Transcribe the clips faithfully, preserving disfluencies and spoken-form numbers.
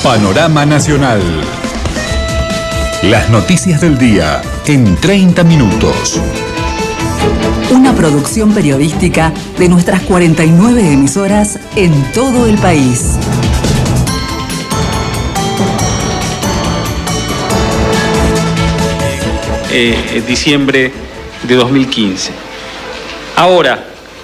Panorama Nacional. Las noticias del día en treinta minutos. Una producción periodística de nuestras cuarenta y nueve emisoras en todo el país. Eh, diciembre de dos mil quince. Ahora,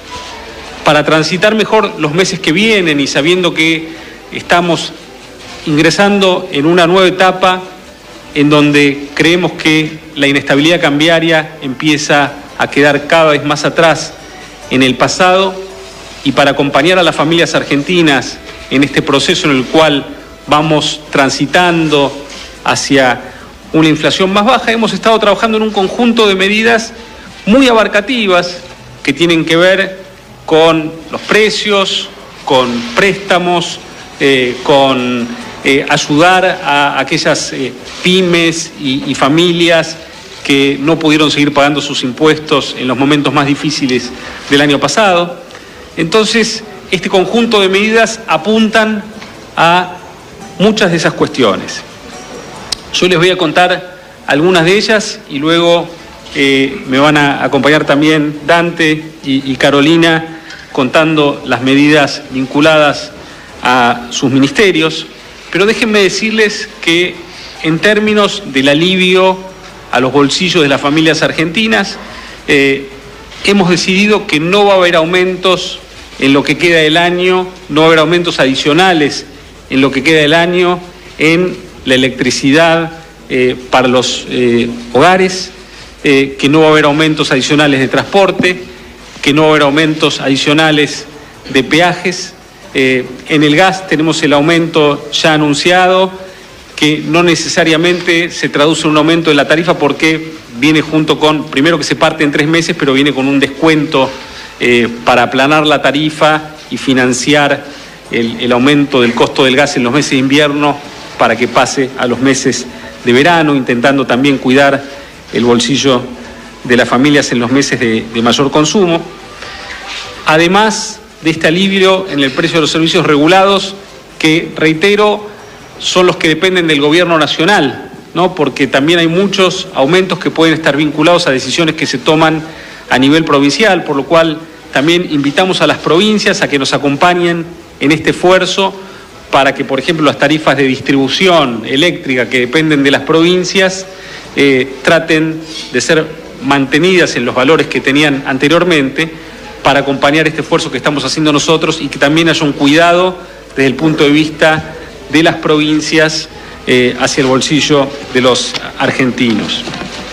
para transitar mejor los meses que vienen y sabiendo que estamos ingresando en una nueva etapa en donde creemos que la inestabilidad cambiaria empieza a quedar cada vez más atrás en el pasado, y para acompañar a las familias argentinas en este proceso en el cual vamos transitando hacia una inflación más baja, hemos estado trabajando en un conjunto de medidas muy abarcativas que tienen que ver con los precios, con préstamos, eh, con eh, ayudar a aquellas eh, pymes y, y familias que no pudieron seguir pagando sus impuestos en los momentos más difíciles del año pasado. Entonces, este conjunto de medidas apuntan a muchas de esas cuestiones. Yo les voy a contar algunas de ellas y luego eh, me van a acompañar también Dante y, y Carolina contando las medidas vinculadas a sus ministerios. Pero déjenme decirles que en términos del alivio a los bolsillos de las familias argentinas, eh, hemos decidido que no va a haber aumentos en lo que queda del año, no va a haber aumentos adicionales en lo que queda del año en la electricidad eh, para los eh, hogares, eh, que no va a haber aumentos adicionales de transporte, que no va a haber aumentos adicionales de peajes. Eh, en el gas tenemos el aumento ya anunciado, que no necesariamente se traduce en un aumento de la tarifa porque viene junto con, primero que se parte en tres meses, pero viene con un descuento eh, para aplanar la tarifa y financiar el, el aumento del costo del gas en los meses de invierno para que pase a los meses de verano, intentando también cuidar el bolsillo de las familias en los meses de, de mayor consumo. Además de este alivio en el precio de los servicios regulados, que reitero, son los que dependen del gobierno nacional, ¿no? Porque también hay muchos aumentos que pueden estar vinculados a decisiones que se toman a nivel provincial, por lo cual también invitamos a las provincias a que nos acompañen en este esfuerzo para que, por ejemplo, las tarifas de distribución eléctrica que dependen de las provincias eh, traten de ser mantenidas en los valores que tenían anteriormente, para acompañar este esfuerzo que estamos haciendo nosotros y que también haya un cuidado desde el punto de vista de las provincias eh, hacia el bolsillo de los argentinos.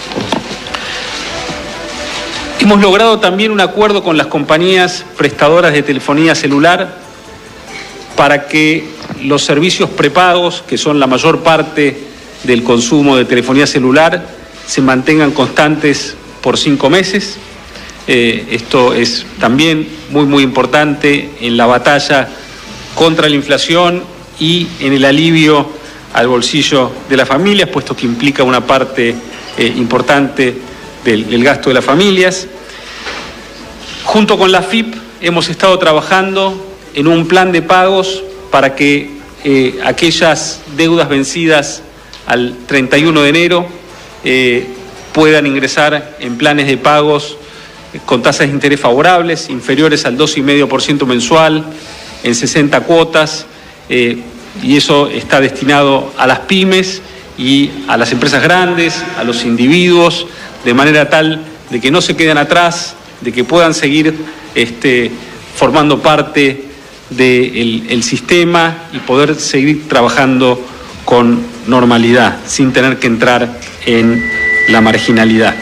Hemos logrado también un acuerdo con las compañías prestadoras de telefonía celular para que los servicios prepagos, que son la mayor parte del consumo de telefonía celular, se mantengan constantes por cinco meses. Eh, esto es también muy, muy importante en la batalla contra la inflación y en el alivio al bolsillo de las familias, puesto que implica una parte eh, importante del, del gasto de las familias. Junto con la A F I P hemos estado trabajando en un plan de pagos para que eh, aquellas deudas vencidas al treinta y uno de enero eh, puedan ingresar en planes de pagos con tasas de interés favorables, inferiores al dos coma cinco por ciento mensual, en sesenta cuotas, eh, y eso está destinado a las pymes y a las empresas grandes, a los individuos, de manera tal de que no se queden atrás, de que puedan seguir este, formando parte del el sistema y poder seguir trabajando con normalidad, sin tener que entrar en la marginalidad.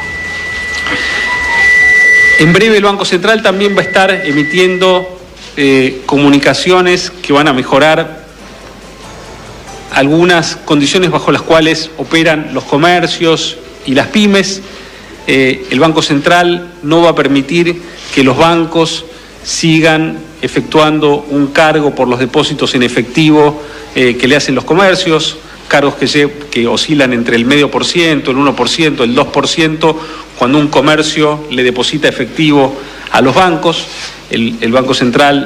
En breve el Banco Central también va a estar emitiendo eh, comunicaciones que van a mejorar algunas condiciones bajo las cuales operan los comercios y las pymes. Eh, el Banco Central no va a permitir que los bancos sigan efectuando un cargo por los depósitos en efectivo eh, que le hacen los comercios, cargos que, que oscilan entre el medio por ciento, el uno por ciento, el dos por ciento, cuando un comercio le deposita efectivo a los bancos. El, el Banco Central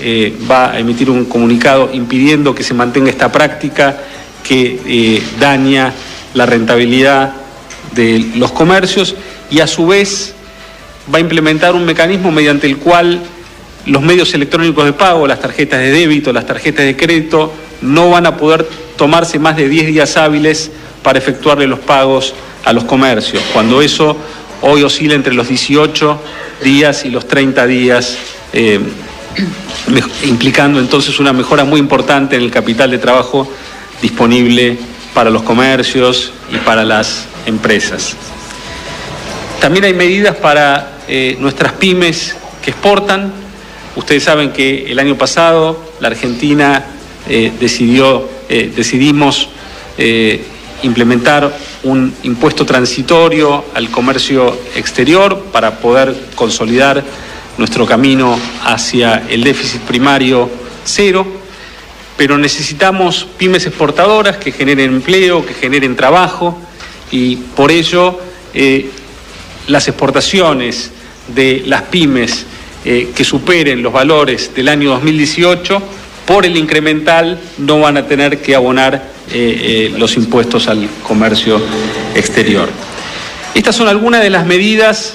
eh, va a emitir un comunicado impidiendo que se mantenga esta práctica que eh, daña la rentabilidad de los comercios, y a su vez va a implementar un mecanismo mediante el cual los medios electrónicos de pago, las tarjetas de débito, las tarjetas de crédito, no van a poder tomarse más de diez días hábiles para efectuarle los pagos a los comercios, cuando eso hoy oscila entre los dieciocho días y los treinta días, eh, implicando entonces una mejora muy importante en el capital de trabajo disponible para los comercios y para las empresas. También hay medidas para eh, nuestras pymes que exportan. Ustedes saben que el año pasado la Argentina eh, decidió, eh, decidimos eh, implementar un impuesto transitorio al comercio exterior para poder consolidar nuestro camino hacia el déficit primario cero, pero necesitamos pymes exportadoras que generen empleo, que generen trabajo, y por ello eh, las exportaciones de las pymes eh, que superen los valores del año dos mil dieciocho, por el incremental no van a tener que abonar eh, eh, los impuestos al comercio exterior. Estas son algunas de las medidas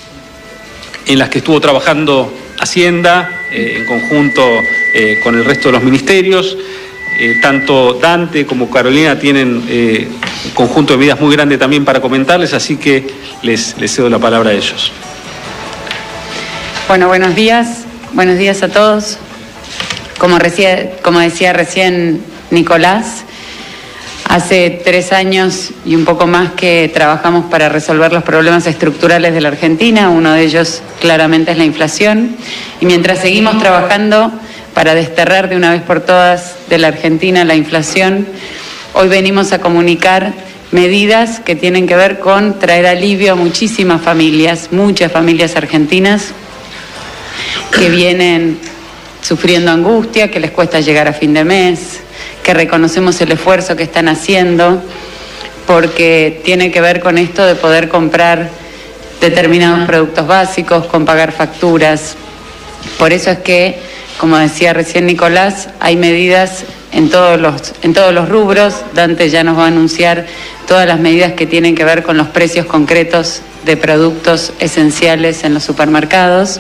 en las que estuvo trabajando Hacienda eh, en conjunto eh, con el resto de los ministerios. Eh, tanto Dante como Carolina tienen eh, un conjunto de medidas muy grande también para comentarles, así que les, les cedo la palabra a ellos. Bueno, buenos días, buenos días a todos. Como, recién, como decía recién Nicolás, hace tres años y un poco más que trabajamos para resolver los problemas estructurales de la Argentina. Uno de ellos claramente es la inflación, y mientras seguimos trabajando para desterrar de una vez por todas de la Argentina la inflación, hoy venimos a comunicar medidas que tienen que ver con traer alivio a muchísimas familias, muchas familias argentinas que vienen sufriendo angustia, que les cuesta llegar a fin de mes, que reconocemos el esfuerzo que están haciendo, porque tiene que ver con esto de poder comprar determinados productos básicos, con pagar facturas. Por eso es que, como decía recién Nicolás, hay medidas en todos los, en todos los rubros. Dante ya nos va a anunciar todas las medidas que tienen que ver con los precios concretos de productos esenciales en los supermercados.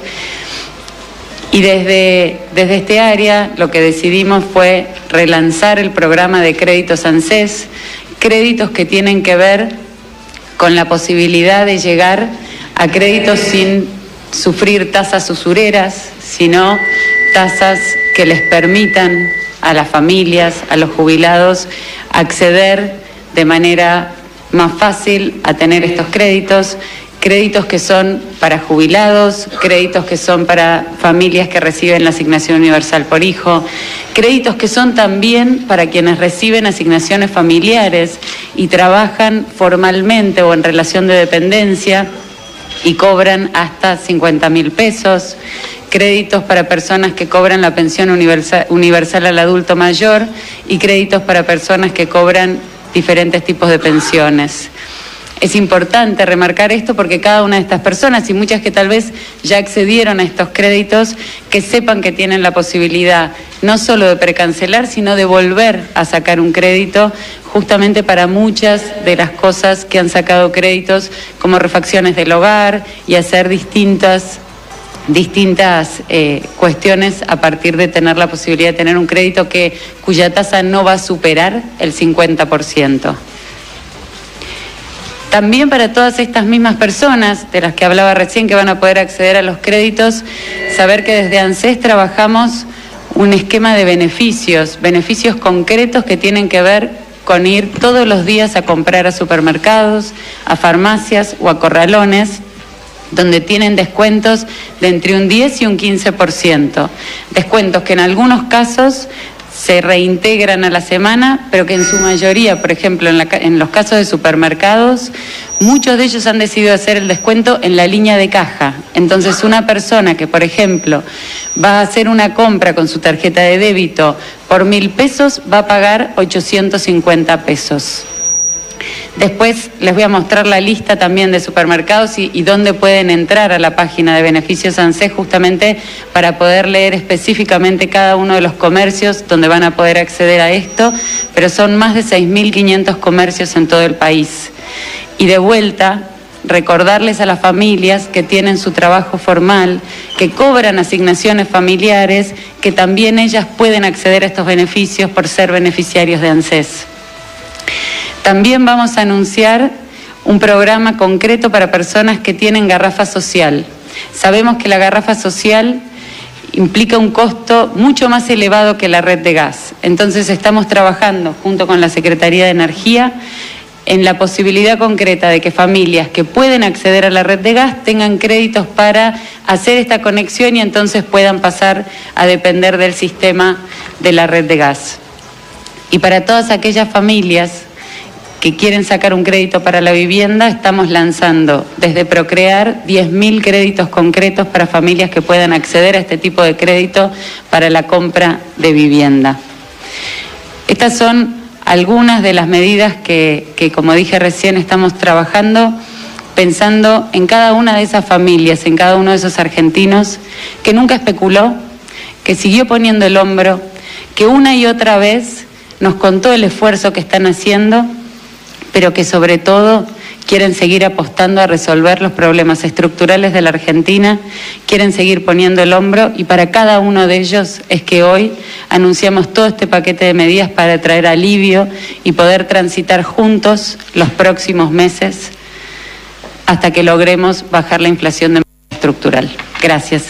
Y desde, desde este área lo que decidimos fue relanzar el programa de créditos ANSES, créditos que tienen que ver con la posibilidad de llegar a créditos sin sufrir tasas usureras, sino tasas que les permitan a las familias, a los jubilados, acceder de manera más fácil a tener estos créditos. Créditos que son para jubilados, créditos que son para familias que reciben la asignación universal por hijo, créditos que son también para quienes reciben asignaciones familiares y trabajan formalmente o en relación de dependencia y cobran hasta cincuenta mil pesos, créditos para personas que cobran la pensión universal, universal al adulto mayor, y créditos para personas que cobran diferentes tipos de pensiones. Es importante remarcar esto porque cada una de estas personas, y muchas que tal vez ya accedieron a estos créditos, que sepan que tienen la posibilidad no solo de precancelar, sino de volver a sacar un crédito, justamente para muchas de las cosas que han sacado créditos, como refacciones del hogar y hacer distintas, distintas eh, cuestiones a partir de tener la posibilidad de tener un crédito que, cuya tasa no va a superar el cincuenta por ciento. También para todas estas mismas personas de las que hablaba recién, que van a poder acceder a los créditos, saber que desde ANSES trabajamos un esquema de beneficios, beneficios concretos que tienen que ver con ir todos los días a comprar a supermercados, a farmacias o a corralones, donde tienen descuentos de entre un diez y un quince por ciento. Descuentos que en algunos casos se reintegran a la semana, pero que en su mayoría, por ejemplo, en, la, en los casos de supermercados, muchos de ellos han decidido hacer el descuento en la línea de caja. Entonces, una persona que, por ejemplo, va a hacer una compra con su tarjeta de débito por mil pesos, va a pagar ochocientos cincuenta pesos. Después les voy a mostrar la lista también de supermercados y, y dónde pueden entrar a la página de Beneficios ANSES, justamente para poder leer específicamente cada uno de los comercios donde van a poder acceder a esto, pero son más de seis mil quinientos comercios en todo el país. Y de vuelta, recordarles a las familias que tienen su trabajo formal, que cobran asignaciones familiares, que también ellas pueden acceder a estos beneficios por ser beneficiarios de ANSES. También vamos a anunciar un programa concreto para personas que tienen garrafa social. Sabemos que la garrafa social implica un costo mucho más elevado que la red de gas. Entonces estamos trabajando junto con la Secretaría de Energía en la posibilidad concreta de que familias que pueden acceder a la red de gas tengan créditos para hacer esta conexión y entonces puedan pasar a depender del sistema de la red de gas. Y para todas aquellas familias que quieren sacar un crédito para la vivienda, estamos lanzando desde Procrear diez mil créditos concretos para familias que puedan acceder a este tipo de crédito para la compra de vivienda. Estas son algunas de las medidas que, que, como dije recién, estamos trabajando pensando en cada una de esas familias, en cada uno de esos argentinos que nunca especuló, que siguió poniendo el hombro, que una y otra vez nos contó el esfuerzo que están haciendo, pero que sobre todo quieren seguir apostando a resolver los problemas estructurales de la Argentina, quieren seguir poniendo el hombro, y para cada uno de ellos es que hoy anunciamos todo este paquete de medidas para traer alivio y poder transitar juntos los próximos meses hasta que logremos bajar la inflación de manera estructural. Gracias.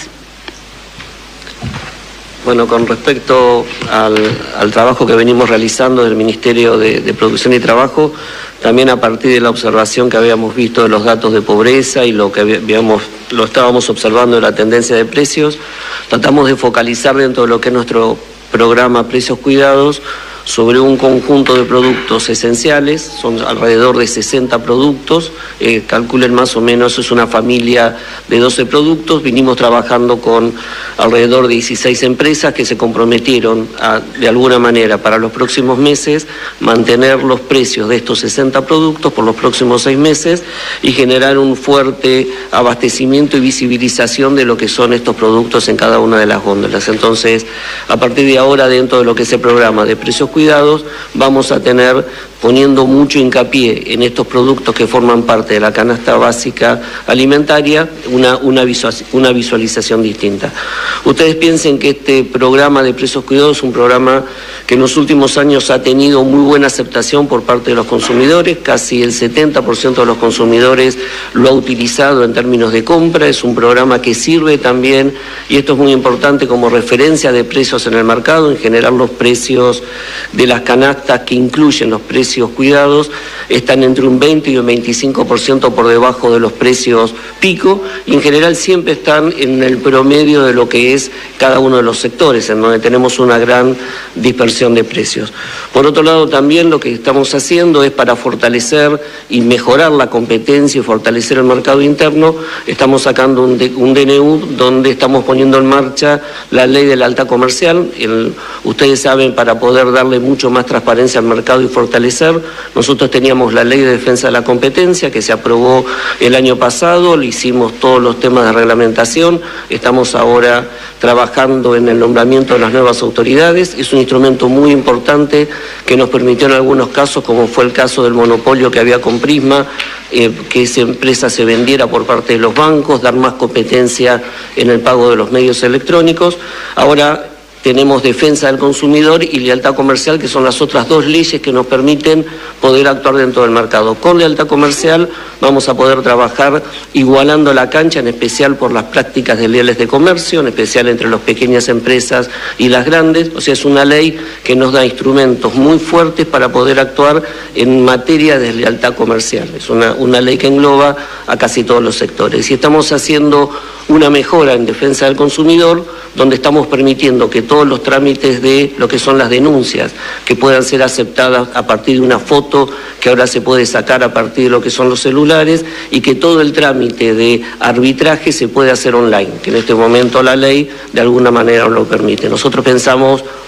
Bueno, con respecto al, al trabajo que venimos realizando del Ministerio de, de Producción y Trabajo, también a partir de la observación que habíamos visto de los datos de pobreza y lo que habíamos, lo estábamos observando de la tendencia de precios, tratamos de focalizar dentro de lo que es nuestro programa Precios Cuidados sobre un conjunto de productos esenciales, son alrededor de sesenta productos, eh, calculen más o menos, es una familia de doce productos, vinimos trabajando con alrededor de dieciséis empresas que se comprometieron a, de alguna manera para los próximos meses, mantener los precios de estos sesenta productos por los próximos seis meses y generar un fuerte abastecimiento y visibilización de lo que son estos productos en cada una de las góndolas. Entonces, a partir de ahora, dentro de lo que es el programa de Precios Cuidados, vamos a tener, poniendo mucho hincapié en estos productos que forman parte de la canasta básica alimentaria, una, una, visual, una visualización distinta. Ustedes piensen que este programa de Precios Cuidados es un programa que en los últimos años ha tenido muy buena aceptación por parte de los consumidores, casi el setenta por ciento de los consumidores lo ha utilizado en términos de compra, es un programa que sirve también, y esto es muy importante, como referencia de precios en el mercado, en general los precios de las canastas que incluyen los precios cuidados están entre un veinte y un veinticinco por ciento por debajo de los precios pico, y en general siempre están en el promedio de lo que es cada uno de los sectores, en donde tenemos una gran dispersión de precios. Por otro lado, también lo que estamos haciendo es, para fortalecer y mejorar la competencia y fortalecer el mercado interno, estamos sacando un, de, un D N U donde estamos poniendo en marcha la ley de la alta comercial. El, ustedes saben, para poder darle mucho más transparencia al mercado y fortalecer, nosotros teníamos la ley de defensa de la competencia que se aprobó el año pasado, le hicimos todos los temas de reglamentación, estamos ahora trabajando en el nombramiento de las nuevas autoridades. Es un instrumento muy importante que nos permitió en algunos casos, como fue el caso del monopolio que había con Prisma, eh, que esa empresa se vendiera por parte de los bancos, dar más competencia en el pago de los medios electrónicos. Ahora tenemos defensa del consumidor y lealtad comercial, que son las otras dos leyes que nos permiten poder actuar dentro del mercado. Con lealtad comercial vamos a poder trabajar igualando la cancha, en especial por las prácticas desleales de comercio, en especial entre las pequeñas empresas y las grandes. O sea, es una ley que nos da instrumentos muy fuertes para poder actuar en materia de lealtad comercial. Es una, una ley que engloba a casi todos los sectores. Y estamos haciendo una mejora en defensa del consumidor, donde estamos permitiendo que todos los trámites de lo que son las denuncias, que puedan ser aceptadas a partir de una foto que ahora se puede sacar a partir de lo que son los celulares, y que todo el trámite de arbitraje se puede hacer online, que en este momento la ley de alguna manera nos lo permite. Nosotros pensamos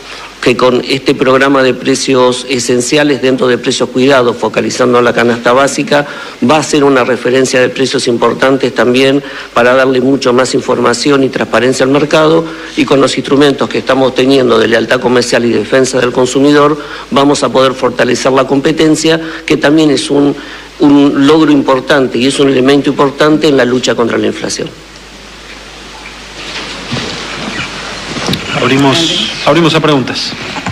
que con este programa de precios esenciales dentro de precios cuidados, focalizando en la canasta básica, va a ser una referencia de precios importantes también para darle mucho más información y transparencia al mercado, y con los instrumentos que estamos teniendo de lealtad comercial y defensa del consumidor vamos a poder fortalecer la competencia, que también es un, un logro importante y es un elemento importante en la lucha contra la inflación. Abrimos, abrimos a preguntas.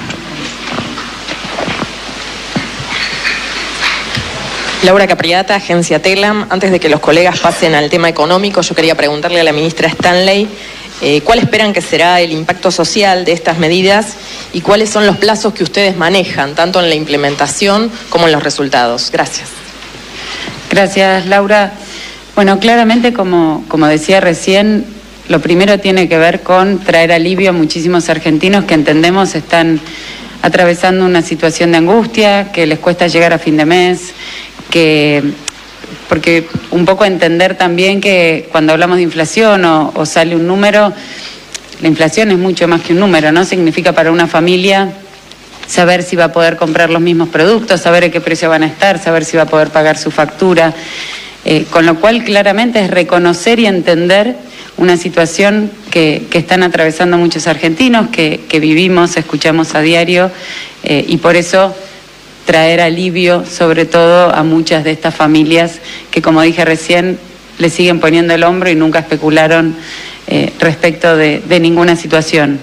Laura Capriata, Agencia Telam. Antes de que los colegas pasen al tema económico, yo quería preguntarle a la ministra Stanley eh, cuál esperan que será el impacto social de estas medidas y cuáles son los plazos que ustedes manejan, tanto en la implementación como en los resultados. Gracias. Gracias, Laura. Bueno, claramente, como, como decía recién, lo primero tiene que ver con traer alivio a muchísimos argentinos que entendemos están atravesando una situación de angustia, que les cuesta llegar a fin de mes, que porque un poco entender también que cuando hablamos de inflación o, o sale un número, la inflación es mucho más que un número, ¿no? Significa para una familia saber si va a poder comprar los mismos productos, saber a qué precio van a estar, saber si va a poder pagar su factura, eh, con lo cual claramente es reconocer y entender una situación que, que están atravesando muchos argentinos, que, que vivimos, escuchamos a diario, eh, y por eso traer alivio sobre todo a muchas de estas familias que, como dije recién, le siguen poniendo el hombro y nunca especularon eh, respecto de, de ninguna situación.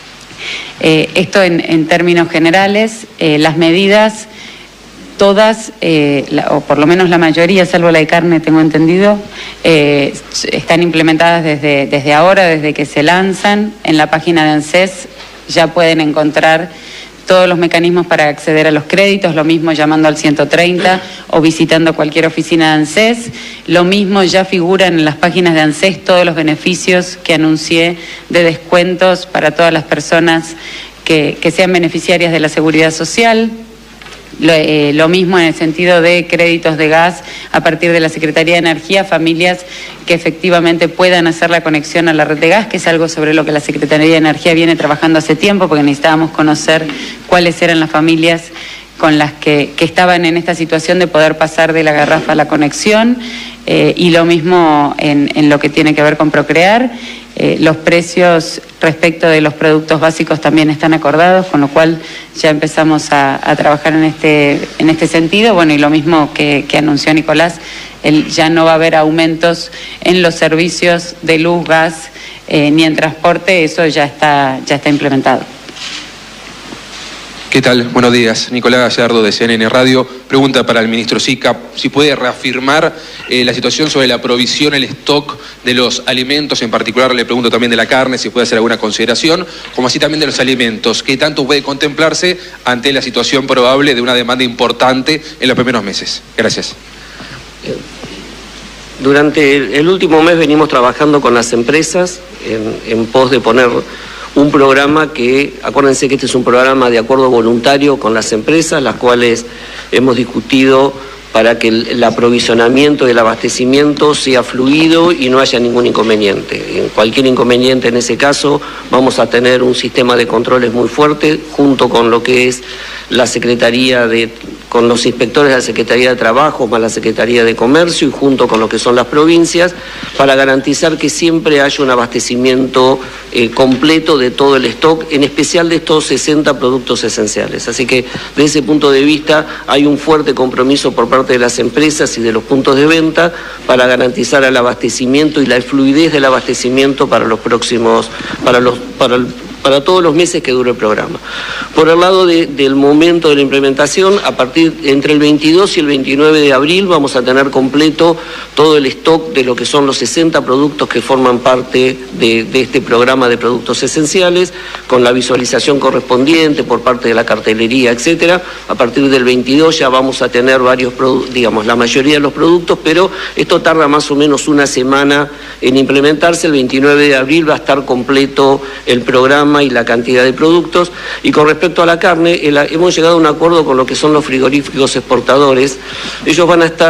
Eh, esto en, en términos generales, eh, las medidas, todas, eh, la, o por lo menos la mayoría, salvo la de carne, tengo entendido, eh, están implementadas desde, desde ahora, desde que se lanzan. En la página de ANSES ya pueden encontrar todos los mecanismos para acceder a los créditos, lo mismo llamando al ciento treinta o visitando cualquier oficina de ANSES. Lo mismo ya figuran en las páginas de ANSES todos los beneficios que anuncié de descuentos para todas las personas que, que sean beneficiarias de la Seguridad Social. Lo, eh, lo mismo en el sentido de créditos de gas a partir de la Secretaría de Energía, familias que efectivamente puedan hacer la conexión a la red de gas, que es algo sobre lo que la Secretaría de Energía viene trabajando hace tiempo, porque necesitábamos conocer cuáles eran las familias con las que, que estaban en esta situación de poder pasar de la garrafa a la conexión, eh, y lo mismo en, en lo que tiene que ver con Procrear. Eh, los precios respecto de los productos básicos también están acordados, con lo cual ya empezamos a, a trabajar en este, en este sentido. Bueno, y lo mismo que, que anunció Nicolás, el, ya no va a haber aumentos en los servicios de luz, gas, eh, ni en transporte, eso ya está, ya está implementado. ¿Qué tal? Buenos días. Nicolás Gallardo de C N N Radio. Pregunta para el ministro Sica, si puede reafirmar eh, la situación sobre la provisión, el stock de los alimentos, en particular le pregunto también de la carne, si puede hacer alguna consideración, como así también de los alimentos. ¿Qué tanto puede contemplarse ante la situación probable de una demanda importante en los primeros meses? Gracias. Durante el último mes venimos trabajando con las empresas en, en pos de poner un programa que, acuérdense que este es un programa de acuerdo voluntario con las empresas, las cuales hemos discutido para que el, el aprovisionamiento y el abastecimiento sea fluido y no haya ningún inconveniente. En cualquier inconveniente en ese caso vamos a tener un sistema de controles muy fuerte junto con lo que es la Secretaría de, con los inspectores de la Secretaría de Trabajo más la Secretaría de Comercio y junto con lo que son las provincias para garantizar que siempre haya un abastecimiento eh, completo de todo el stock, en especial de estos sesenta productos esenciales. Así que desde ese punto de vista hay un fuerte compromiso por parte de las empresas y de los puntos de venta para garantizar el abastecimiento y la fluidez del abastecimiento para los próximos, para los, para el, para todos los meses que dure el programa. Por el lado de, del momento de la implementación, a partir entre el veintidós y el veintinueve de abril vamos a tener completo todo el stock de lo que son los sesenta productos que forman parte de, de este programa de productos esenciales, con la visualización correspondiente por parte de la cartelería, etcétera. A partir del veintidós ya vamos a tener varios productos, digamos, la mayoría de los productos, pero esto tarda más o menos una semana en implementarse. El veintinueve de abril va a estar completo el programa y la cantidad de productos. Y con respecto a la carne, el, hemos llegado a un acuerdo con lo que son los frigoríficos exportadores. Ellos van a estar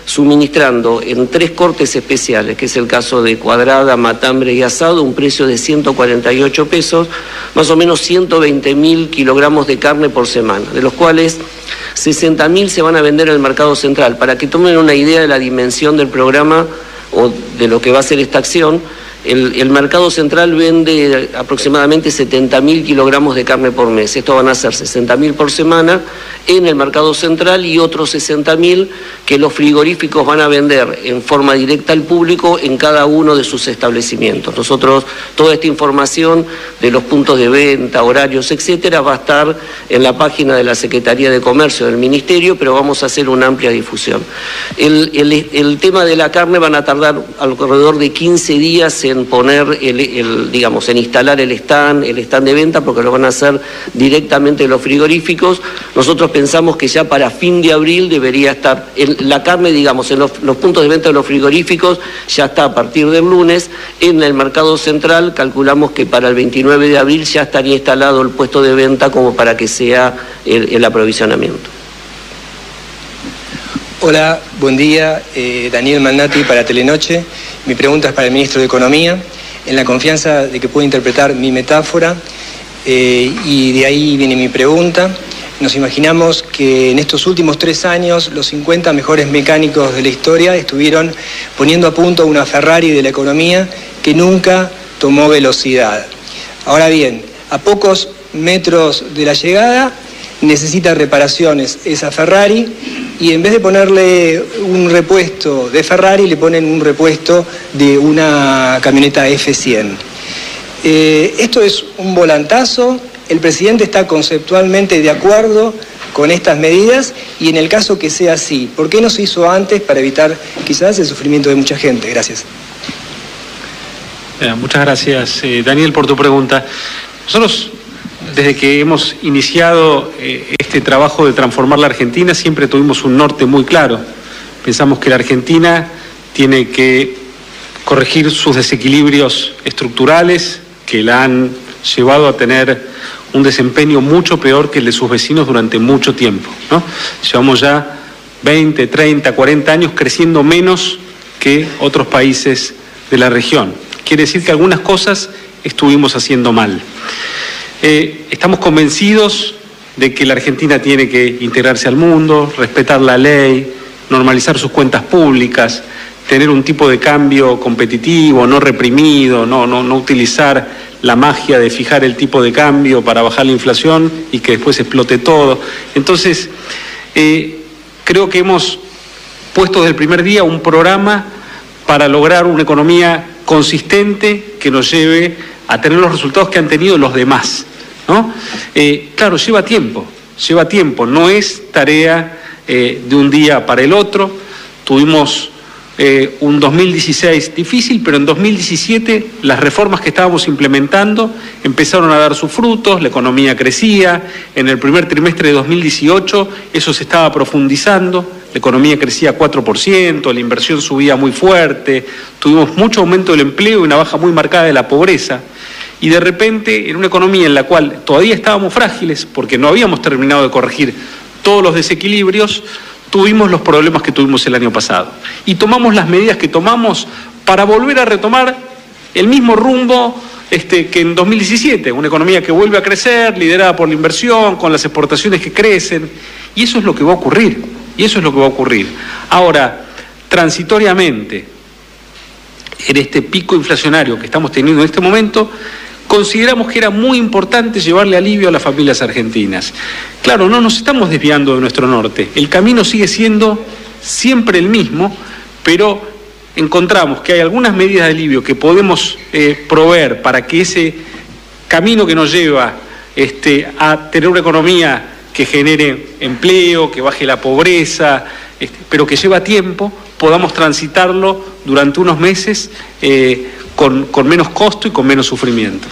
suministrando en tres cortes especiales, que es el caso de cuadrada, matambre y asado, un precio de ciento cuarenta y ocho pesos, más o menos ciento veinte mil kilogramos de carne por semana, de los cuales sesenta mil se van a vender en el mercado central. Para que tomen una idea de la dimensión del programa o de lo que va a ser esta acción, El, el mercado central vende aproximadamente setenta mil kilogramos de carne por mes. Esto van a ser sesenta mil por semana en el mercado central y otros sesenta mil que los frigoríficos van a vender en forma directa al público en cada uno de sus establecimientos. Nosotros, toda esta información de los puntos de venta, horarios, etcétera, va a estar en la página de la Secretaría de Comercio del Ministerio, pero vamos a hacer una amplia difusión. El, el, el tema de la carne van a tardar alrededor de quince días en en poner, el, el, digamos, en instalar el stand, el stand de venta, porque lo van a hacer directamente los frigoríficos. Nosotros pensamos que ya para fin de abril debería estar, en la carne, digamos, en los, los puntos de venta de los frigoríficos ya está a partir del lunes. En el mercado central calculamos que para el veintinueve de abril ya estaría instalado el puesto de venta como para que sea el, el aprovisionamiento. Hola, buen día, eh, Daniel Malnati para Telenoche. Mi pregunta es para el ministro de Economía, en la confianza de que pueda interpretar mi metáfora, eh, y de ahí viene mi pregunta. Nos imaginamos que en estos últimos tres años los cincuenta mejores mecánicos de la historia estuvieron poniendo a punto una Ferrari de la economía que nunca tomó velocidad. Ahora bien, a pocos metros de la llegada necesita reparaciones esa Ferrari, y en vez de ponerle un repuesto de Ferrari, le ponen un repuesto de una camioneta F cien. Eh, esto es un volantazo. El presidente está conceptualmente de acuerdo con estas medidas, y en el caso que sea así, ¿por qué no se hizo antes para evitar quizás el sufrimiento de mucha gente? Gracias. Eh, muchas gracias, eh, Daniel, por tu pregunta. Nosotros, desde que hemos iniciado eh, este trabajo de transformar la Argentina, siempre tuvimos un norte muy claro. Pensamos que la Argentina tiene que corregir sus desequilibrios estructurales que la han llevado a tener un desempeño mucho peor que el de sus vecinos durante mucho tiempo, ¿no? Llevamos ya veinte, treinta, cuarenta años creciendo menos que otros países de la región. Quiere decir que algunas cosas estuvimos haciendo mal. Eh, estamos convencidos de que la Argentina tiene que integrarse al mundo, respetar la ley, normalizar sus cuentas públicas, tener un tipo de cambio competitivo, no reprimido, no, no, no utilizar la magia de fijar el tipo de cambio para bajar la inflación y que después explote todo. Entonces, eh, creo que hemos puesto desde el primer día un programa para lograr una economía consistente que nos lleve a tener los resultados que han tenido los demás, ¿no? Eh, claro, lleva tiempo, lleva tiempo, no es tarea eh, de un día para el otro. Tuvimos eh, un dos mil dieciséis difícil, pero en dos mil diecisiete las reformas que estábamos implementando empezaron a dar sus frutos, la economía crecía. En el primer trimestre de dos mil dieciocho eso se estaba profundizando, la economía crecía cuatro por ciento, la inversión subía muy fuerte, tuvimos mucho aumento del empleo y una baja muy marcada de la pobreza. Y de repente, en una economía en la cual todavía estábamos frágiles, porque no habíamos terminado de corregir todos los desequilibrios, tuvimos los problemas que tuvimos el año pasado. Y tomamos las medidas que tomamos para volver a retomar el mismo rumbo este, que en dos mil diecisiete, una economía que vuelve a crecer, liderada por la inversión, con las exportaciones que crecen. Y eso es lo que va a ocurrir, y eso es lo que va a ocurrir. Ahora, transitoriamente, en este pico inflacionario que estamos teniendo en este momento, consideramos que era muy importante llevarle alivio a las familias argentinas. Claro, no nos estamos desviando de nuestro norte, el camino sigue siendo siempre el mismo, pero encontramos que hay algunas medidas de alivio que podemos eh, proveer para que ese camino que nos lleva este, a tener una economía que genere empleo, que baje la pobreza, este, pero que lleva tiempo, podamos transitarlo durante unos meses eh, con, con menos costo y con menos sufrimiento.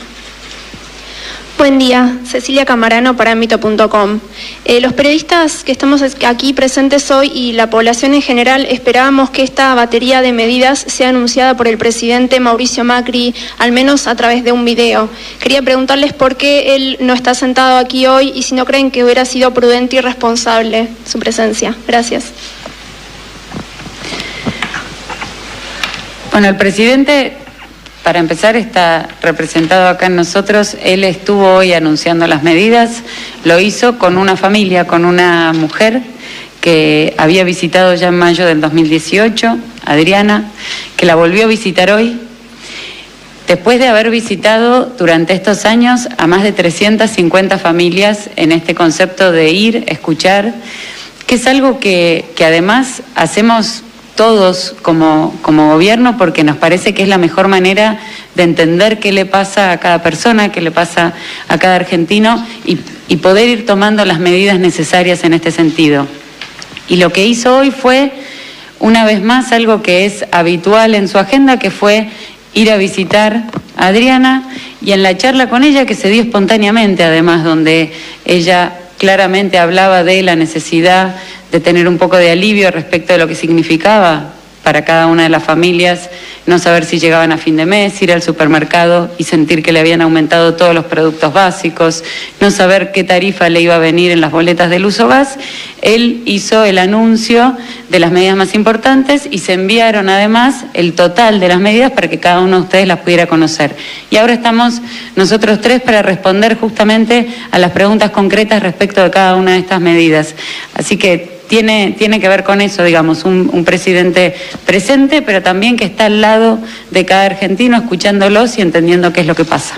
Buen día, Cecilia Camarano para Mito punto com. Eh, los periodistas que estamos aquí presentes hoy y la población en general esperábamos que esta batería de medidas sea anunciada por el presidente Mauricio Macri, al menos a través de un video. Quería preguntarles por qué él no está sentado aquí hoy y si no creen que hubiera sido prudente y responsable su presencia. Gracias. Bueno, el presidente, para empezar, está representado acá en nosotros. Él estuvo hoy anunciando las medidas, lo hizo con una familia, con una mujer que había visitado ya en mayo del dos mil dieciocho, Adriana, que la volvió a visitar hoy, después de haber visitado durante estos años a más de trescientas cincuenta familias en este concepto de ir, escuchar, que es algo que, que además hacemos todos como, como gobierno, porque nos parece que es la mejor manera de entender qué le pasa a cada persona, qué le pasa a cada argentino y, y poder ir tomando las medidas necesarias en este sentido. Y lo que hizo hoy fue, una vez más, algo que es habitual en su agenda, que fue ir a visitar a Adriana, y en la charla con ella, que se dio espontáneamente además, donde ella claramente hablaba de la necesidad de tener un poco de alivio respecto de lo que significaba para cada una de las familias no saber si llegaban a fin de mes, ir al supermercado y sentir que le habían aumentado todos los productos básicos, no saber qué tarifa le iba a venir en las boletas del uso gas. Él hizo el anuncio de las medidas más importantes y se enviaron además el total de las medidas para que cada uno de ustedes las pudiera conocer. Y ahora estamos nosotros tres para responder justamente a las preguntas concretas respecto de cada una de estas medidas. Así que Tiene, tiene que ver con eso, digamos, un, un presidente presente, pero también que está al lado de cada argentino, escuchándolos y entendiendo qué es lo que pasa.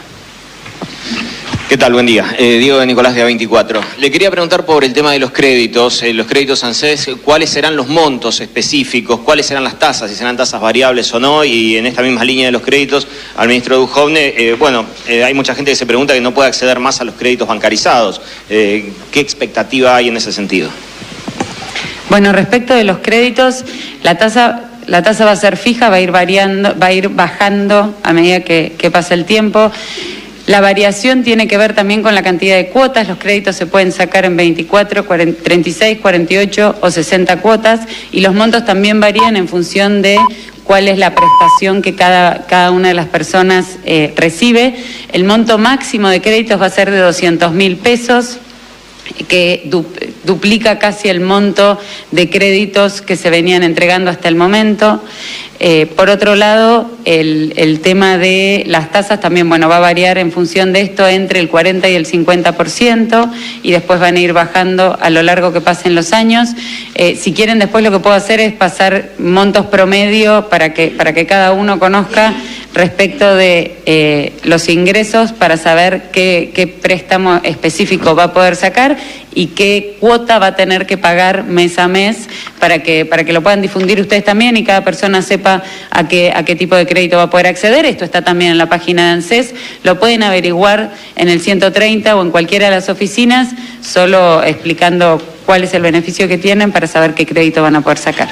¿Qué tal? Buen día. Eh, Diego de Nicolás de A veinticuatro. Le quería preguntar por el tema de los créditos, eh, los créditos ANSES, cuáles serán los montos específicos, cuáles serán las tasas, si serán tasas variables o no, y en esta misma línea de los créditos, al ministro Duhovne, eh, bueno, eh, hay mucha gente que se pregunta que no puede acceder más a los créditos bancarizados. Eh, ¿Qué expectativa hay en ese sentido? Bueno, respecto de los créditos, la tasa, la tasa va a ser fija, va a ir variando, va a ir bajando a medida que, que pasa el tiempo. La variación tiene que ver también con la cantidad de cuotas. Los créditos se pueden sacar en veinticuatro, cuarenta, treinta y seis, cuarenta y ocho o sesenta cuotas, y los montos también varían en función de cuál es la prestación que cada, cada una de las personas eh, recibe. El monto máximo de créditos va a ser de doscientos mil pesos, que du, duplica casi el monto de créditos que se venían entregando hasta el momento. Eh, por otro lado, el, el tema de las tasas también, bueno, va a variar en función de esto entre el cuarenta y el cincuenta por ciento, y después van a ir bajando a lo largo que pasen los años. Eh, si quieren, después lo que puedo hacer es pasar montos promedio para que, para que cada uno conozca respecto de eh, los ingresos, para saber qué, qué préstamo específico va a poder sacar y qué cuota va a tener que pagar mes a mes, para que, para que lo puedan difundir ustedes también y cada persona sepa a qué, a qué tipo de crédito va a poder acceder. Esto está también en la página de ANSES, lo pueden averiguar en el ciento treinta o en cualquiera de las oficinas, solo explicando cuál es el beneficio que tienen para saber qué crédito van a poder sacar.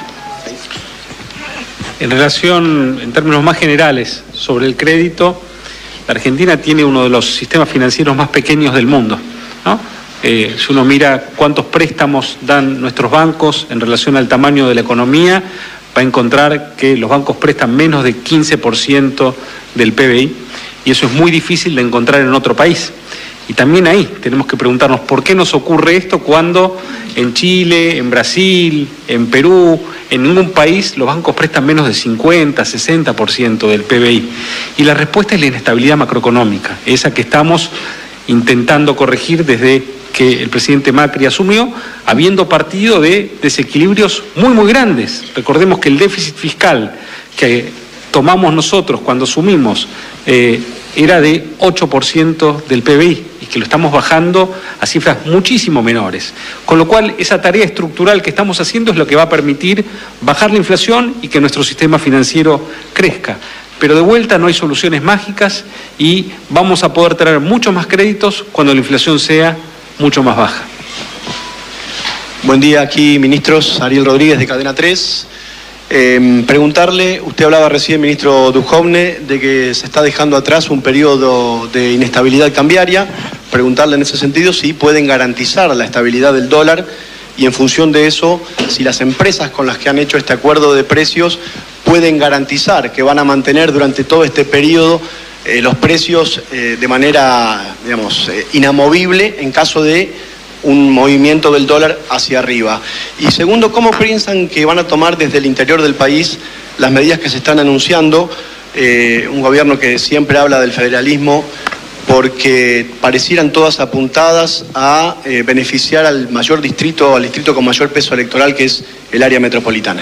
En relación, en términos más generales, sobre el crédito, la Argentina tiene uno de los sistemas financieros más pequeños del mundo, ¿no? Eh, si uno mira cuántos préstamos dan nuestros bancos en relación al tamaño de la economía, va a encontrar que los bancos prestan menos de quince por ciento del P B I, y eso es muy difícil de encontrar en otro país. Y también ahí tenemos que preguntarnos por qué nos ocurre esto cuando en Chile, en Brasil, en Perú, en ningún país los bancos prestan menos de cincuenta, sesenta por ciento del P B I. Y la respuesta es la inestabilidad macroeconómica, esa que estamos intentando corregir desde que el presidente Macri asumió, habiendo partido de desequilibrios muy, muy grandes. Recordemos que el déficit fiscal que tomamos nosotros cuando asumimos eh, era de ocho por ciento del P B I, y que lo estamos bajando a cifras muchísimo menores. Con lo cual, esa tarea estructural que estamos haciendo es lo que va a permitir bajar la inflación y que nuestro sistema financiero crezca. Pero de vuelta no hay soluciones mágicas, y vamos a poder traer muchos más créditos cuando la inflación sea mucho más baja. Buen día, aquí ministros. Ariel Rodríguez de Cadena tres. Eh, preguntarle, usted hablaba recién, ministro Duhovne, de que se está dejando atrás un periodo de inestabilidad cambiaria. Preguntarle en ese sentido si pueden garantizar la estabilidad del dólar, y en función de eso, si las empresas con las que han hecho este acuerdo de precios pueden garantizar que van a mantener durante todo este periodo eh, los precios eh, de manera, digamos, eh, inamovible en caso de un movimiento del dólar hacia arriba. Y segundo, ¿cómo piensan que van a tomar desde el interior del país las medidas que se están anunciando, eh, un gobierno que siempre habla del federalismo porque parecieran todas apuntadas a eh, beneficiar al mayor distrito, al distrito con mayor peso electoral, que es el área metropolitana.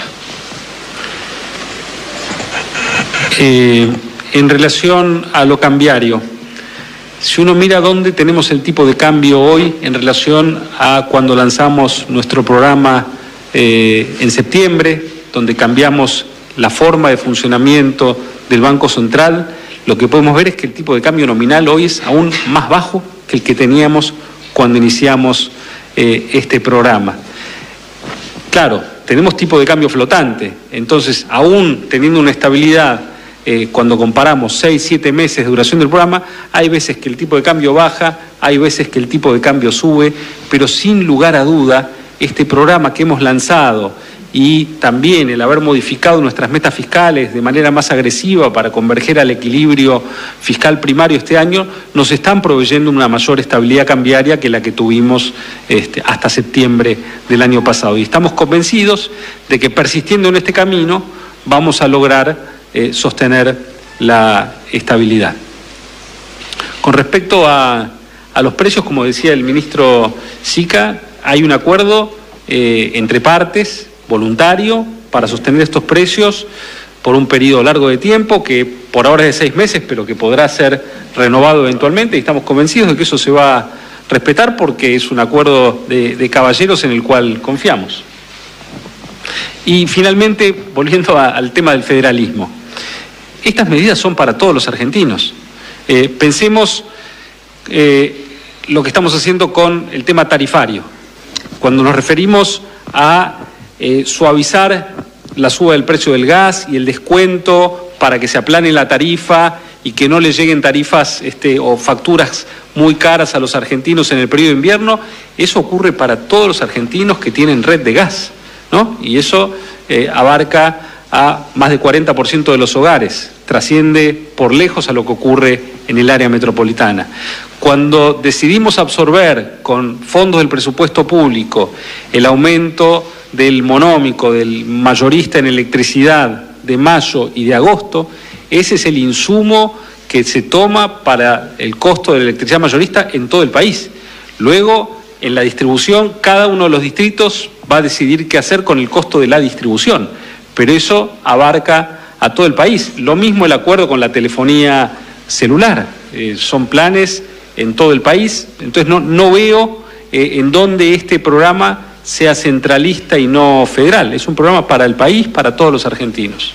Eh, en relación a lo cambiario, si uno mira dónde tenemos el tipo de cambio hoy en relación a cuando lanzamos nuestro programa eh, en septiembre, donde cambiamos la forma de funcionamiento del Banco Central, lo que podemos ver es que el tipo de cambio nominal hoy es aún más bajo que el que teníamos cuando iniciamos eh, este programa. Claro, tenemos tipo de cambio flotante, entonces aún teniendo una estabilidad, Eh, cuando comparamos seis, siete meses de duración del programa, hay veces que el tipo de cambio baja, hay veces que el tipo de cambio sube, pero sin lugar a duda, este programa que hemos lanzado y también el haber modificado nuestras metas fiscales de manera más agresiva para converger al equilibrio fiscal primario este año, nos están proveyendo una mayor estabilidad cambiaria que la que tuvimos este, hasta septiembre del año pasado. Y estamos convencidos de que persistiendo en este camino vamos a lograr Eh, sostener la estabilidad. Con respecto a, a los precios, como decía el ministro Sica, hay un acuerdo eh, entre partes, voluntario, para sostener estos precios por un periodo largo de tiempo, que por ahora es de seis meses, pero que podrá ser renovado eventualmente, y estamos convencidos de que eso se va a respetar porque es un acuerdo de, de caballeros en el cual confiamos. Y finalmente, volviendo a, al tema del federalismo, estas medidas son para todos los argentinos. Eh, pensemos eh, lo que estamos haciendo con el tema tarifario. Cuando nos referimos a eh, suavizar la suba del precio del gas y el descuento para que se aplane la tarifa y que no le lleguen tarifas este, o facturas muy caras a los argentinos en el periodo de invierno, eso ocurre para todos los argentinos que tienen red de gas, ¿no? Y eso eh, abarca a más del cuarenta por ciento de los hogares, trasciende por lejos a lo que ocurre en el área metropolitana. Cuando decidimos absorber con fondos del presupuesto público el aumento del monómico, del mayorista en electricidad de mayo y de agosto, ese es el insumo que se toma para el costo de la electricidad mayorista en todo el país. Luego, en la distribución, cada uno de los distritos va a decidir qué hacer con el costo de la distribución, pero eso abarca a todo el país. Lo mismo el acuerdo con la telefonía celular, eh, son planes en todo el país, entonces no, no veo eh, en dónde este programa sea centralista y no federal, es un programa para el país, para todos los argentinos.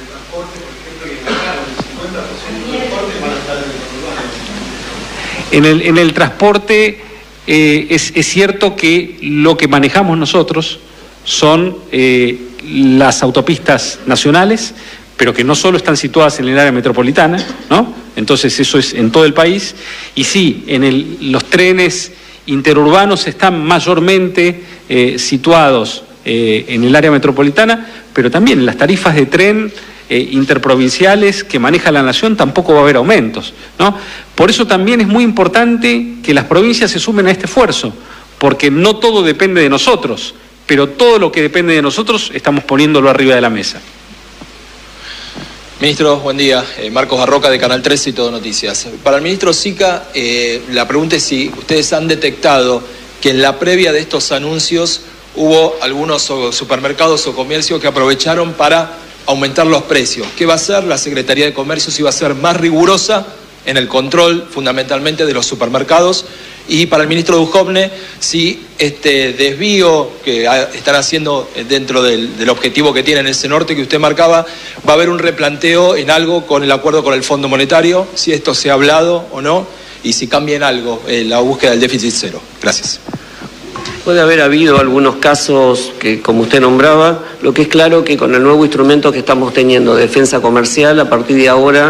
En el, en el transporte eh, es, es cierto que lo que manejamos nosotros son eh, las autopistas nacionales, pero que no solo están situadas en el área metropolitana, ¿no? Entonces eso es en todo el país. Y sí, en el, los trenes interurbanos están mayormente eh, situados eh, en el área metropolitana, pero también en las tarifas de tren eh, interprovinciales que maneja la nación tampoco va a haber aumentos, ¿no? Por eso también es muy importante que las provincias se sumen a este esfuerzo, porque no todo depende de nosotros, pero todo lo que depende de nosotros estamos poniéndolo arriba de la mesa. Ministro, buen día. Eh, Marcos Barroca de Canal tres y Todo Noticias. Para el ministro Sica, eh, la pregunta es si ustedes han detectado que en la previa de estos anuncios hubo algunos supermercados o comercios que aprovecharon para aumentar los precios. ¿Qué va a hacer la Secretaría de Comercio? Si va a ser más rigurosa en el control fundamentalmente de los supermercados. Y para el ministro Duhovne, si este desvío que están haciendo dentro del, del objetivo que tienen ese norte que usted marcaba, va a haber un replanteo en algo con el acuerdo con el Fondo Monetario, si esto se ha hablado o no, y si cambia en algo eh, la búsqueda del déficit cero. Gracias. Puede haber habido algunos casos que, como usted nombraba, lo que es claro que con el nuevo instrumento que estamos teniendo de defensa comercial, a partir de ahora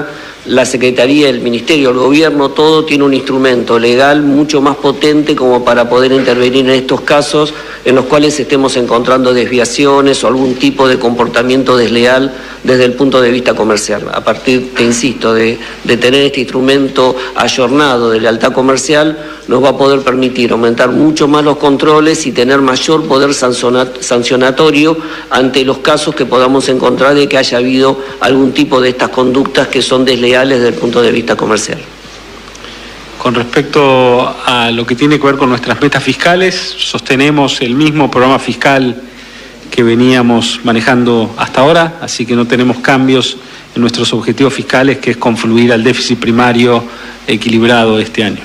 la Secretaría, el Ministerio, el Gobierno, todo tiene un instrumento legal mucho más potente como para poder intervenir en estos casos en los cuales estemos encontrando desviaciones o algún tipo de comportamiento desleal desde el punto de vista comercial. A partir, te insisto, de, de tener este instrumento ayornado de lealtad comercial, nos va a poder permitir aumentar mucho más los controles y tener mayor poder sancionatorio ante los casos que podamos encontrar de que haya habido algún tipo de estas conductas que son desleales desde el punto de vista comercial. Con respecto a lo que tiene que ver con nuestras metas fiscales, sostenemos el mismo programa fiscal que veníamos manejando hasta ahora, así que no tenemos cambios en nuestros objetivos fiscales, que es confluir al déficit primario equilibrado este año.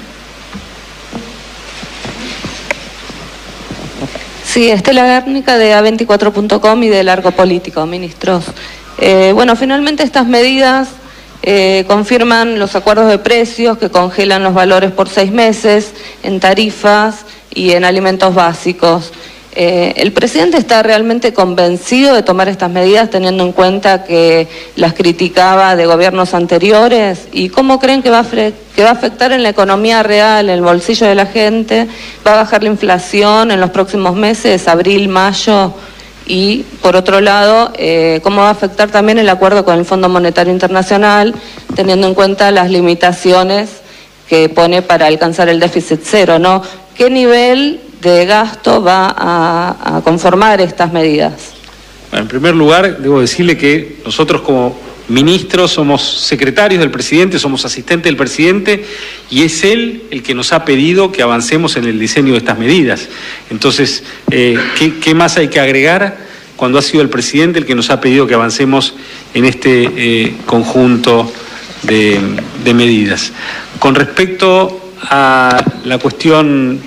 Sí, Estela Guernica de A veinticuatro punto com y de Largo Político, ministros. Eh, bueno, finalmente estas medidas eh, confirman los acuerdos de precios que congelan los valores por seis meses en tarifas y en alimentos básicos. Eh, ¿El presidente está realmente convencido de tomar estas medidas teniendo en cuenta que las criticaba de gobiernos anteriores? ¿Y cómo creen que va a, que va a afectar en la economía real, en el bolsillo de la gente? ¿Va a bajar la inflación en los próximos meses, abril, mayo? Y, por otro lado, eh, ¿cómo va a afectar también el acuerdo con el Fondo Monetario Internacional, teniendo en cuenta las limitaciones que pone para alcanzar el déficit cero, ¿no? ¿Qué nivel de gasto va a, a conformar estas medidas? Bueno, en primer lugar, debo decirle que nosotros como ministros somos secretarios del presidente, somos asistentes del presidente y es él el que nos ha pedido que avancemos en el diseño de estas medidas. Entonces, eh, ¿qué, qué más hay que agregar cuando ha sido el presidente el que nos ha pedido que avancemos en este eh, conjunto de, de medidas? Con respecto a la cuestión,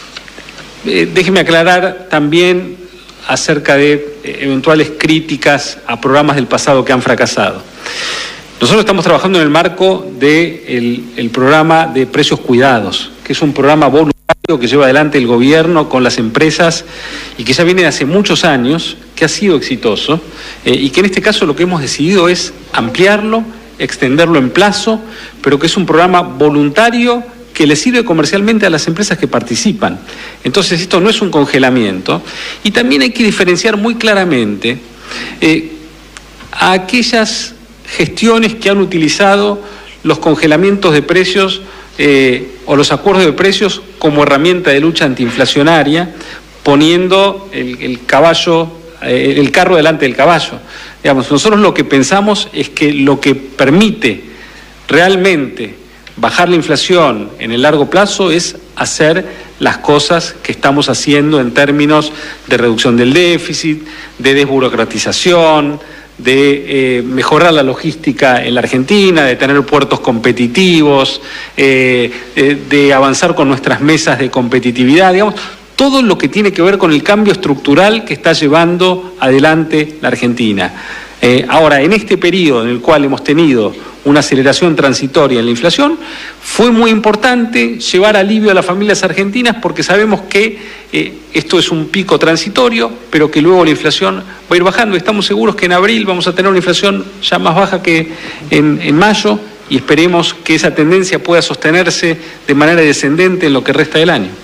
eh, déjeme aclarar también acerca de eventuales críticas a programas del pasado que han fracasado. Nosotros estamos trabajando en el marco del el programa de precios cuidados, que es un programa voluntario que lleva adelante el gobierno con las empresas y que ya viene de hace muchos años, que ha sido exitoso eh, y que en este caso lo que hemos decidido es ampliarlo, extenderlo en plazo, pero que es un programa voluntario que le sirve comercialmente a las empresas que participan. Entonces esto no es un congelamiento y también hay que diferenciar muy claramente eh, a aquellas gestiones que han utilizado los congelamientos de precios eh, o los acuerdos de precios como herramienta de lucha antiinflacionaria, poniendo el, el caballo, eh, el carro delante del caballo. Digamos, nosotros lo que pensamos es que lo que permite realmente bajar la inflación en el largo plazo es hacer las cosas que estamos haciendo en términos de reducción del déficit, de desburocratización, de eh, mejorar la logística en la Argentina, de tener puertos competitivos, eh, de, de avanzar con nuestras mesas de competitividad, digamos, todo lo que tiene que ver con el cambio estructural que está llevando adelante la Argentina. Eh, ahora, en este periodo en el cual hemos tenido una aceleración transitoria en la inflación, fue muy importante llevar alivio a las familias argentinas porque sabemos que eh, esto es un pico transitorio, pero que luego la inflación va a ir bajando. Estamos seguros que en abril vamos a tener una inflación ya más baja que en, en mayo y esperemos que esa tendencia pueda sostenerse de manera descendente en lo que resta del año.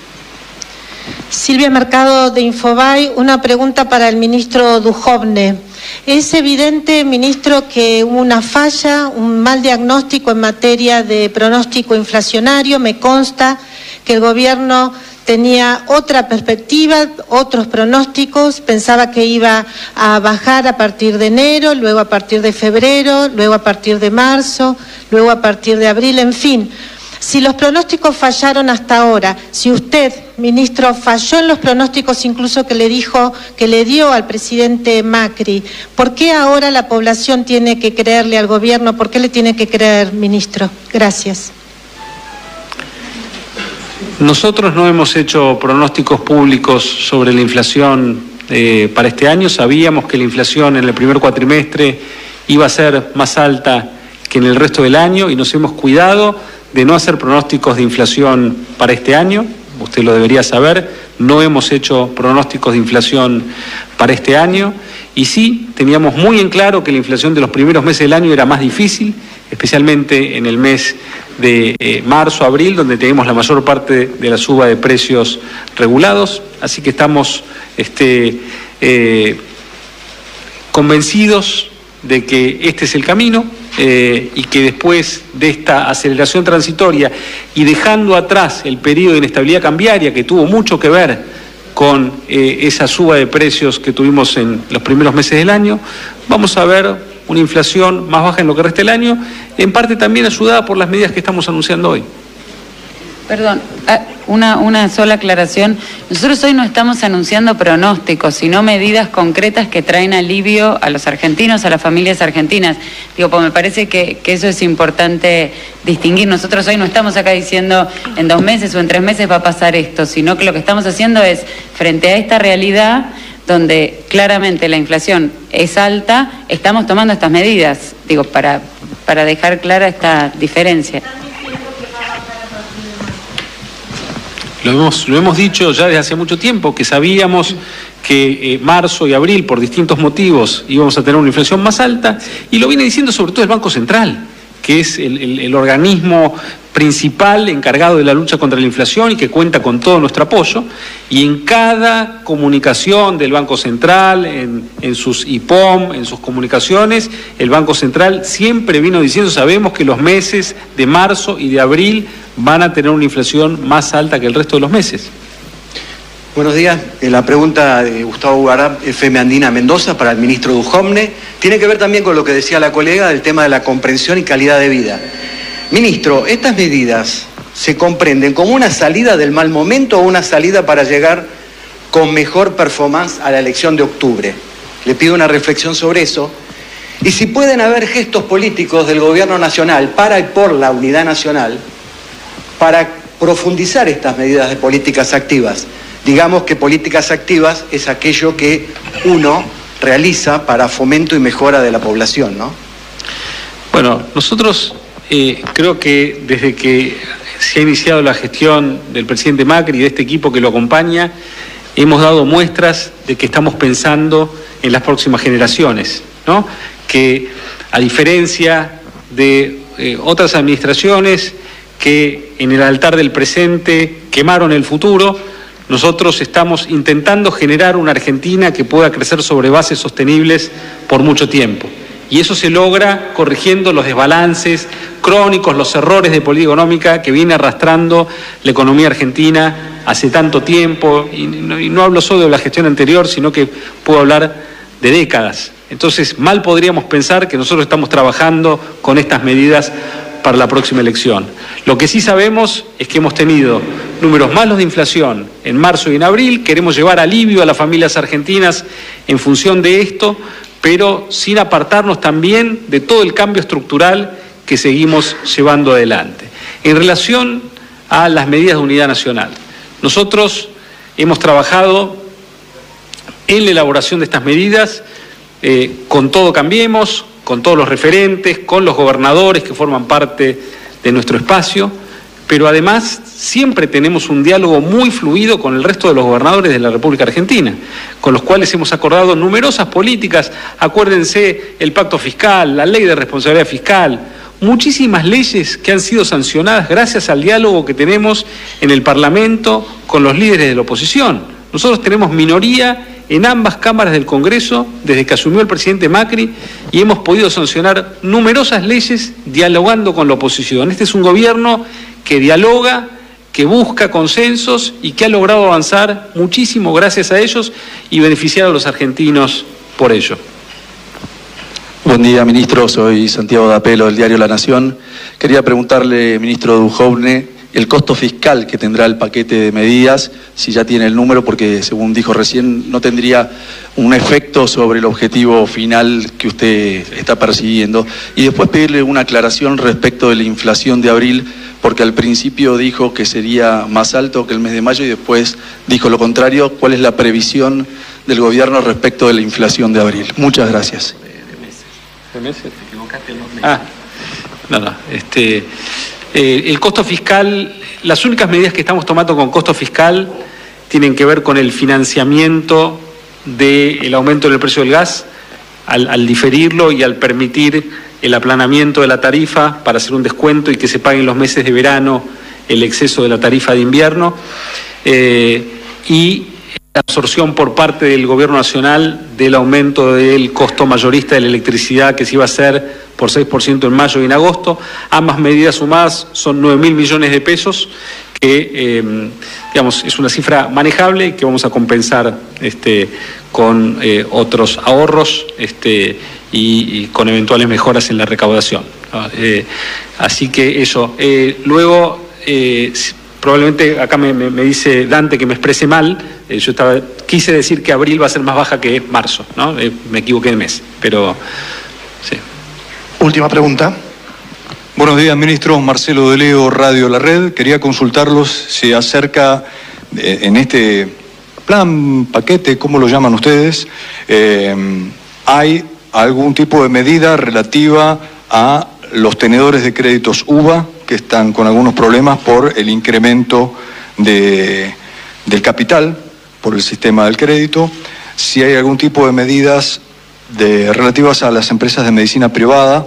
Silvia Mercado de Infobae, una pregunta para el ministro Duhovne. Es evidente, ministro, que hubo una falla, un mal diagnóstico en materia de pronóstico inflacionario. Me consta que el gobierno tenía otra perspectiva, otros pronósticos, pensaba que iba a bajar a partir de enero, luego a partir de febrero, luego a partir de marzo, luego a partir de abril, en fin. Si los pronósticos fallaron hasta ahora, si usted, ministro, falló en los pronósticos incluso que le dijo, que le dio al presidente Macri, ¿por qué ahora la población tiene que creerle al gobierno? ¿Por qué le tiene que creer, ministro? Gracias. Nosotros no hemos hecho pronósticos públicos sobre la inflación eh, para este año. Sabíamos que la inflación en el primer cuatrimestre iba a ser más alta que en el resto del año y nos hemos cuidado de no hacer pronósticos de inflación para este año. Usted lo debería saber, no hemos hecho pronósticos de inflación para este año y sí, teníamos muy en claro que la inflación de los primeros meses del año era más difícil, especialmente en el mes de eh, marzo, abril, donde tenemos la mayor parte de la suba de precios regulados. Así que estamos este, eh, convencidos de que este es el camino eh, y que después de esta aceleración transitoria y dejando atrás el periodo de inestabilidad cambiaria que tuvo mucho que ver con eh, esa suba de precios que tuvimos en los primeros meses del año, vamos a ver una inflación más baja en lo que resta del año, en parte también ayudada por las medidas que estamos anunciando hoy. Perdón, una, una sola aclaración. Nosotros hoy no estamos anunciando pronósticos, sino medidas concretas que traen alivio a los argentinos, a las familias argentinas. Digo, pues me parece que, que eso es importante distinguir. Nosotros hoy no estamos acá diciendo en dos meses o en tres meses va a pasar esto, sino que lo que estamos haciendo es, frente a esta realidad, donde claramente la inflación es alta, estamos tomando estas medidas, digo, para, para dejar clara esta diferencia. Lo hemos, lo hemos dicho ya desde hace mucho tiempo, que sabíamos que eh, marzo y abril, por distintos motivos, íbamos a tener una inflación más alta, y lo viene diciendo sobre todo el Banco Central, que es el, el, el organismo principal encargado de la lucha contra la inflación y que cuenta con todo nuestro apoyo, y en cada comunicación del Banco Central, en, en sus I P O M, en sus comunicaciones, el Banco Central siempre vino diciendo, sabemos que los meses de marzo y de abril van a tener una inflación más alta que el resto de los meses. Buenos días. La pregunta de Gustavo Ugará, F M Andina Mendoza, para el ministro Duhovne, tiene que ver también con lo que decía la colega del tema de la comprensión y calidad de vida. Ministro, ¿estas medidas se comprenden como una salida del mal momento o una salida para llegar con mejor performance a la elección de octubre? Le pido una reflexión sobre eso. Y si pueden haber gestos políticos del gobierno nacional para y por la unidad nacional para profundizar estas medidas de políticas activas. Digamos que políticas activas es aquello que uno realiza para fomento y mejora de la población, ¿no? Bueno, nosotros eh, creo que desde que se ha iniciado la gestión del presidente Macri y de este equipo que lo acompaña, hemos dado muestras de que estamos pensando en las próximas generaciones, ¿no? Que a diferencia de eh, otras administraciones que en el altar del presente quemaron el futuro, nosotros estamos intentando generar una Argentina que pueda crecer sobre bases sostenibles por mucho tiempo. Y eso se logra corrigiendo los desbalances crónicos, los errores de política económica que viene arrastrando la economía argentina hace tanto tiempo. Y no, y no hablo solo de la gestión anterior, sino que puedo hablar de décadas. Entonces, mal podríamos pensar que nosotros estamos trabajando con estas medidas para la próxima elección. Lo que sí sabemos es que hemos tenido números malos de inflación en marzo y en abril, queremos llevar alivio a las familias argentinas en función de esto, pero sin apartarnos también de todo el cambio estructural que seguimos llevando adelante. En relación a las medidas de unidad nacional, nosotros hemos trabajado en la elaboración de estas medidas eh, con Todo Cambiemos, con todos los referentes, con los gobernadores que forman parte de nuestro espacio, pero además siempre tenemos un diálogo muy fluido con el resto de los gobernadores de la República Argentina, con los cuales hemos acordado numerosas políticas. Acuérdense, el pacto fiscal, la ley de responsabilidad fiscal, muchísimas leyes que han sido sancionadas gracias al diálogo que tenemos en el Parlamento con los líderes de la oposición. Nosotros tenemos minoría en ambas cámaras del Congreso desde que asumió el presidente Macri y hemos podido sancionar numerosas leyes dialogando con la oposición. Este es un gobierno que dialoga, que busca consensos y que ha logrado avanzar muchísimo gracias a ellos y beneficiar a los argentinos por ello. Buen día, ministro. Soy Santiago D'Apelo, del diario La Nación. Quería preguntarle, ministro Duhovne, el costo fiscal que tendrá el paquete de medidas, si ya tiene el número, porque según dijo recién, no tendría un efecto sobre el objetivo final que usted está persiguiendo. Y después pedirle una aclaración respecto de la inflación de abril, porque al principio dijo que sería más alto que el mes de mayo y después dijo lo contrario. ¿Cuál es la previsión del gobierno respecto de la inflación de abril? Muchas gracias. ¿De meses? ¿Te equivocaste en los meses? Ah, no, no, este... Eh, el costo fiscal, las únicas medidas que estamos tomando con costo fiscal tienen que ver con el financiamiento del aumento del precio del gas, al, al diferirlo y al permitir el aplanamiento de la tarifa para hacer un descuento y que se pague en los meses de verano el exceso de la tarifa de invierno, eh, y la absorción por parte del Gobierno Nacional del aumento del costo mayorista de la electricidad que se iba a hacer por seis por ciento en mayo y en agosto. Ambas medidas sumadas son nueve mil millones de pesos, que eh, digamos, es una cifra manejable y que vamos a compensar este, con eh, otros ahorros este, y, y con eventuales mejoras en la recaudación, ¿no? Eh, así que eso. Eh, luego, eh, probablemente acá me, me, me dice Dante que me exprese mal. Eh, yo estaba, quise decir que abril va a ser más baja que marzo, ¿no? Eh, me equivoqué de mes, pero sí. Última pregunta. Buenos días, ministro. Marcelo de Leo, Radio La Red. Quería consultarlos si acerca, eh, en este plan, paquete, ¿cómo lo llaman ustedes? Eh, ¿Hay algún tipo de medida relativa a los tenedores de créditos U V A que están con algunos problemas por el incremento de, del capital, por el sistema del crédito? Si hay algún tipo de medidas de, relativas a las empresas de medicina privada.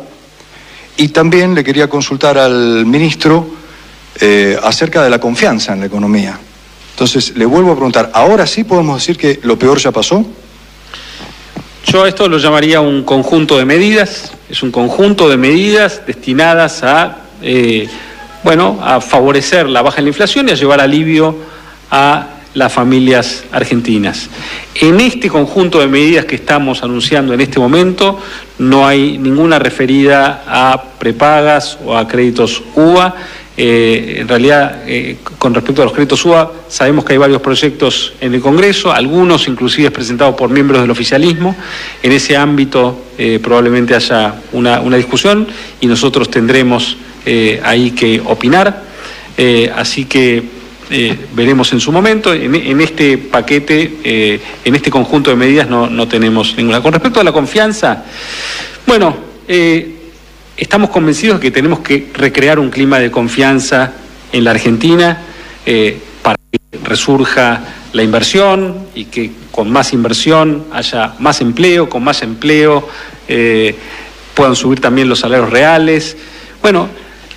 Y también le quería consultar al ministro eh, acerca de la confianza en la economía. Entonces, le vuelvo a preguntar, ¿ahora sí podemos decir que lo peor ya pasó? Yo a esto lo llamaría un conjunto de medidas. Es un conjunto de medidas destinadas a, eh, bueno, a favorecer la baja en la inflación y a llevar alivio a las familias argentinas. En este conjunto de medidas que estamos anunciando en este momento no hay ninguna referida a prepagas o a créditos U V A. Eh, en realidad, eh, con respecto a los créditos U V A, sabemos que hay varios proyectos en el Congreso, algunos inclusive presentados por miembros del oficialismo. En ese ámbito eh, probablemente haya una, una discusión y nosotros tendremos eh, ahí que opinar. Eh, así que Eh, veremos en su momento. En, en este paquete, eh, en este conjunto de medidas no, no tenemos ninguna. Con respecto a la confianza, bueno, eh, estamos convencidos de que tenemos que recrear un clima de confianza en la Argentina eh, para que resurja la inversión y que con más inversión haya más empleo, con más empleo eh, puedan subir también los salarios reales. Bueno,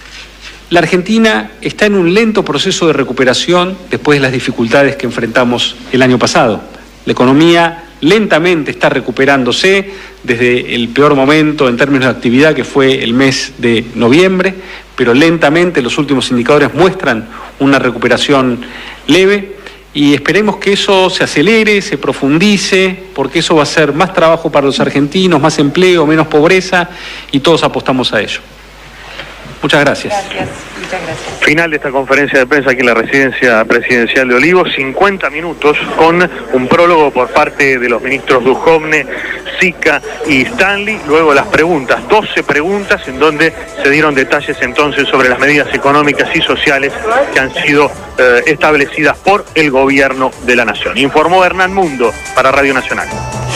la Argentina está en un lento proceso de recuperación después de las dificultades que enfrentamos el año pasado. La economía lentamente está recuperándose desde el peor momento en términos de actividad, que fue el mes de noviembre, pero lentamente los últimos indicadores muestran una recuperación leve y esperemos que eso se acelere, se profundice, porque eso va a ser más trabajo para los argentinos, más empleo, menos pobreza y todos apostamos a ello. Muchas gracias. Gracias, muchas gracias. Final de esta conferencia de prensa aquí en la residencia presidencial de Olivos, cincuenta minutos con un prólogo por parte de los ministros Duhovne, Sica y Stanley, luego las preguntas, doce preguntas en donde se dieron detalles entonces sobre las medidas económicas y sociales que han sido eh, establecidas por el gobierno de la nación. Informó Hernán Mundo para Radio Nacional.